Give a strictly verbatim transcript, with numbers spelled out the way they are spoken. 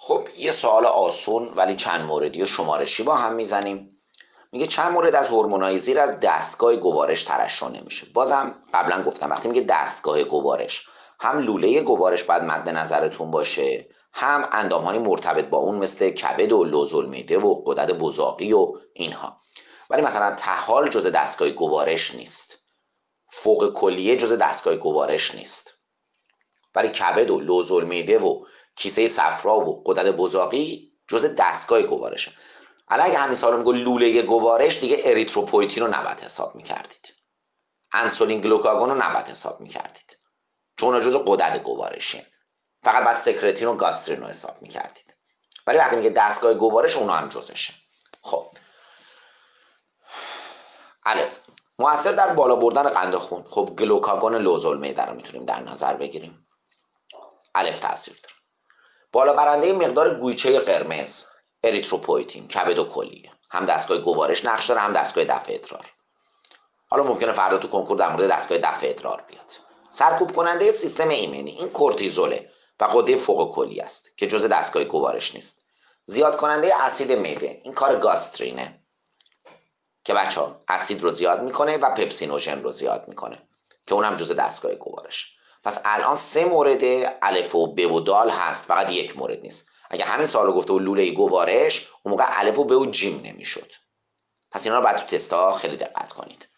خب یه سوال آسون ولی چند موردی و شمارشی با هم میزنیم. میگه چند مورد از هورمونای زیر از دستگاه گوارش ترشح نمیشه. بازم قبلا گفتم وقتی میگه دستگاه گوارش، هم لوله گوارش باید مد نظرتون باشه، هم اندامهای مرتبط با اون مثل کبد و لوزالمعده و غدد بزاقی و اینها. ولی مثلا طحال جز دستگاه گوارش نیست، فوق کلیه جز دستگاه گوارش نیست، ولی کبد و لوزالمعده و کیسه صفرا و غدد بزاقی جز دستگاه گوارشه. الان اگه همین سالو میگه لوله گوارش، دیگه اریتروپویتین رو نباید حساب میکردید، انسولین گلوکاگون رو نباید حساب میکردید، چون اونا جز غدد گوارشه. فقط بس سکرتین و گاسترین رو حساب میکردید. ولی وقتی میگه دستگاه گوارش، اونا هم جزشه. خب الف، مؤثر در بالا بردن قند خون. خب گلوکاگون لوزالمعده رو میتونیم در نظر بگیریم. الف تاثیر داره. بالا برنده مقدار گویچه قرمز، اریتروپویتین، کبد و کلیه. هم دستگاه گوارش نقش داره، هم دستگاه دفع ادرار. حالا ممکنه فردا تو کنکور در مورد دستگاه دفع ادرار بیاد. سرکوب کننده سیستم ایمنی، این کورتیزوله و غده فوق کلی است که جزء دستگاه گوارش نیست. زیاد کننده اسید معده، این کار گاسترینه که بچه‌ها اسید رو زیاد میکنه و پپسینوژن رو زیاد میکنه که اونم جزء دستگاه گوارش. پس الان سه مورد الف و ب و دال هست، فقط یک مورد نیست. اگه همین سوالو گفته و لوله گوارش، اون موقع الف و ب و جیم نمیشد. پس اینا رو بعد تو تستا خیلی دقت کنید.